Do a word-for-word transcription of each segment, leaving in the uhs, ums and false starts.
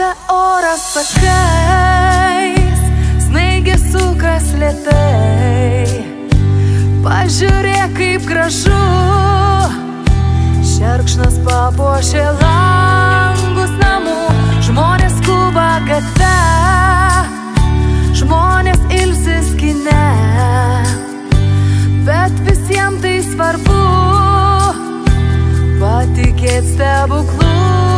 oras pakais, snaigė sukas lėtai. Pažiūrėk, kaip gražu, šerkšnas papuošė langus namų. Žmonės skuba gatve, žmonės ilsis kine, bet visiems tai svarbu patikėt stebuklu.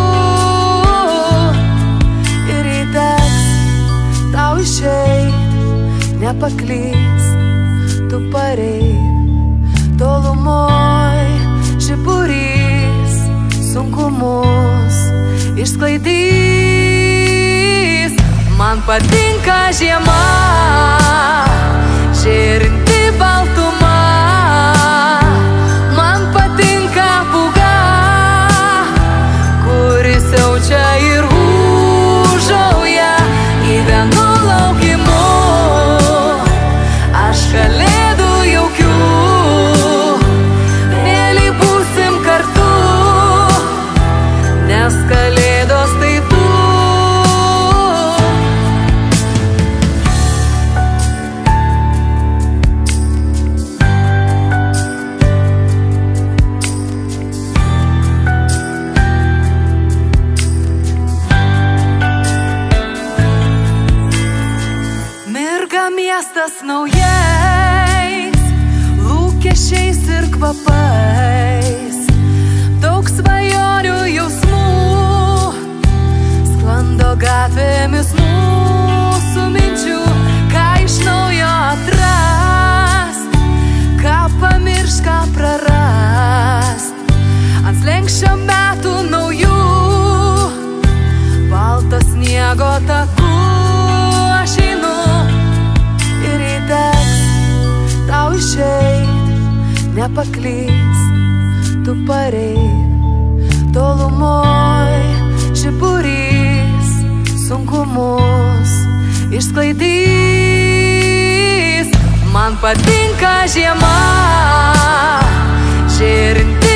Ir įteks tau išeit, nepaklyst, tu pareik. Tolumoj žiburys sunkumus išsklaidys. Man patinka žiema, žėrinti baltuma. Man patinka pūga, kuri siaučia ir ūžauja. Gyvenu laukimu, aš kalėdų jaukiu. Mėly būsim kartu, nes kalėdos tai tu. Miestas naujais lūkesčiais ir kvapais, daug svajonių jausmų sklando gatvėmis mūsų minčių. Ką iš naujo atrast, ką pamiršt, ką prarast. Ant slenksčio metų naujų, balto sniego takų aš einu. Ir įteks tau išeit, nepaklyst, tu pareik. Tolumoj žiburys sunkumus išsklaidys. Man patinka žiema, žėrinti